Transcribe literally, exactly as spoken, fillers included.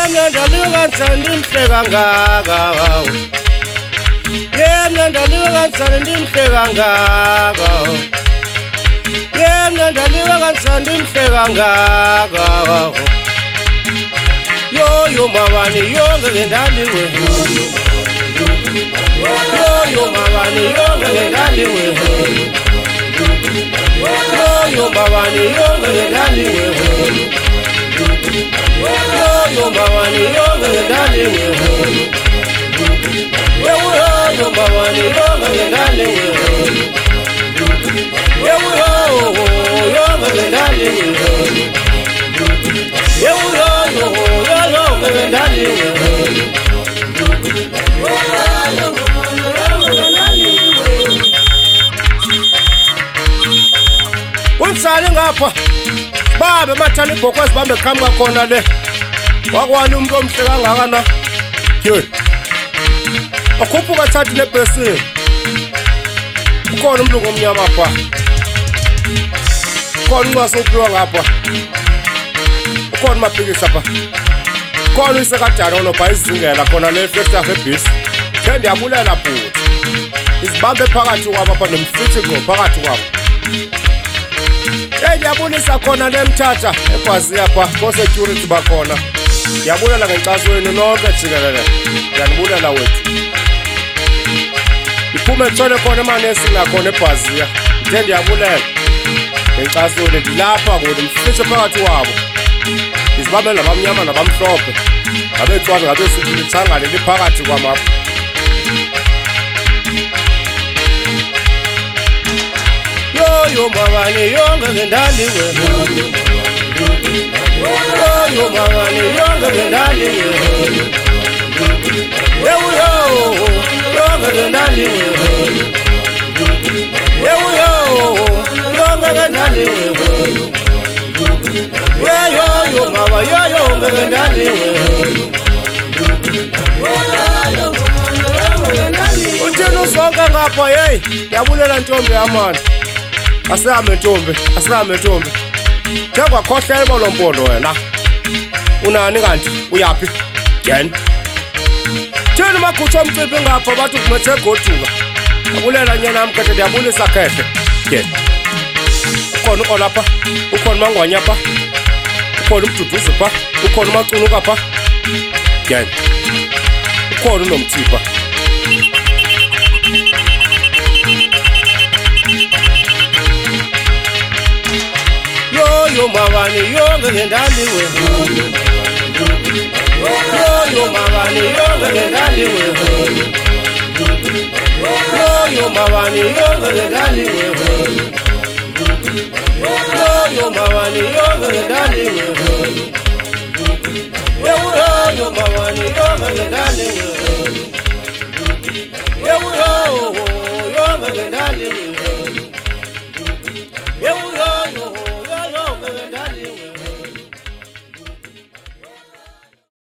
Yena ndaluka ndimhle kangaka. Yena ndaluka ndimhle kangaka. Yena ndaluka ndimhle kangaka. Yo yo mabani yo ngendaliwe. Yo yo mabani yo ngendaliwe. Yo yo mabani yo ngendaliwe. Yo yo mabani yo ngendaliwe. Yo yo mabani yo ngendaliwe. Yo yo yo ngendaliwe. Yo yo yo yo ngendaliwe. Unsale ngapha babe mathani ibhokwe zibambe qhamuka khona le wakwani umuntu omhle kangaka na yey akhuphuka thathi nebhesini ukhona umuntu ngomnyama pha ukhona ungasophiwa ngapha ukhona maphikisa pha ukhona isekadala onopha izingela khona le festa hebhisi ke ndiyabulela bhuti izibambe phakathi kwabo apha nomfithi ngo phakathi kwabo. Hey, ndiyabulisa khona lemthatha ekwazi apha ko-security bakhona. Ndiyabulela ngenkxaso yenu nonke jikelele. Ndiyanibulela wethu. Iphume ntshone khona emanesi nakhona ebhaziya. Ndithe ndiyabulela ngenkxaso yenu ndilapha kude mfihle phakathi wabo. Ndizibambe nabamnyama nabamhlophe. Ngabetswana ngabesuku lithangane liphakathi kwamapha. Yo mabani yo ngendaliwe. Yo mabani yo ngendaliwe. Yo yo yo ngendaliwe. Yo yo yo ngendaliwe. Yo yo yo mama yo yo ngendaliwe. Uthini sonke ngapha hey ndiyabulela ntombi yamani. Asihame ntombi, asihame ntombi. Njengwa khohlela bolompondo wena. Unani kanti? Uyaphi? Jen. Thina makhutsho omcimbi ngapha bathi kumethe goduka. Abulela nyana amkhethe ndiyabulisa khehle. Jen. Ukhona uko lapha, ukhona mangwanya pha. Ukhona umduduzi pha, ukhona umacunuka pha. Jen. Ukhona unomthipha. Yo mabani yo ngendaliwe. Yo yo mabani yo ngendaliwe. Yo yo mabani yo ngendaliwe. Yo yo mabani yo ngendaliwe. Yo yo mabani yo ngendaliwe. Yo yo yo ngendaliwe.